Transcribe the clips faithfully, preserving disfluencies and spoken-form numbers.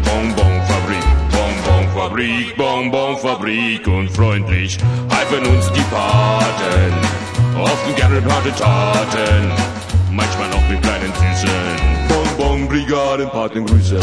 Bonbonfabrik, Bonbonfabrik, Bonbonfabrik und freundlich halfen uns die Paten, oft und gerne harte Taten, manchmal noch mit kleinen süßen Bonbonbrigadenpaten grüßen.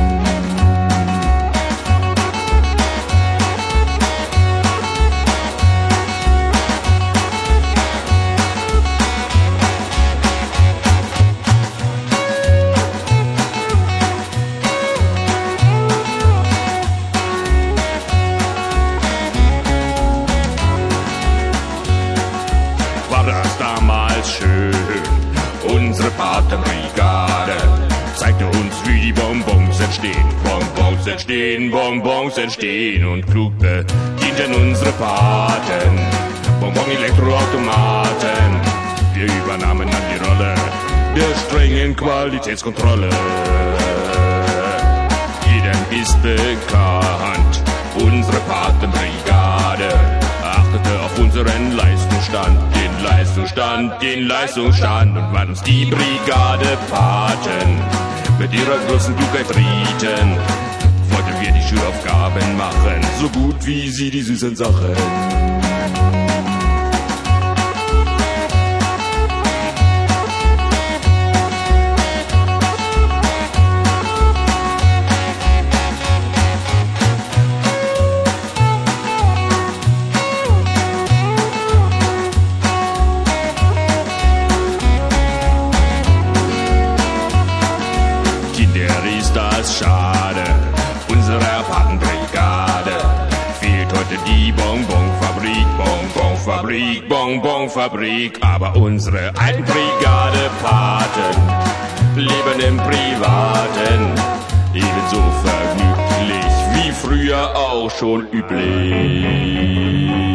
Schön. Unsere Patenbrigade zeigte uns, wie die Bonbons entstehen. Bonbons entstehen, Bonbons entstehen und klug bedienten unsere Paten Bonbon-Elektroautomaten. Wir übernahmen dann die Rolle der strengen Qualitätskontrolle. Jedem ist bekannt, unsere Patenbrigade achtete auf unseren Leistungsstand, den Leistungsstand, den Leistungsstand und war uns die Brigade Paten mit ihrer großen Klugheit rieten. Wollten wir die Schulaufgaben machen, so gut wie sie die süßen Sachen. Ist das schade, unserer Patenbrigade fehlt heute die Bonbonfabrik, Bonbonfabrik, Bonbonfabrik. Aber unsere alten Brigade Paten leben im Privaten ebenso vergnüglich wie früher auch schon üblich.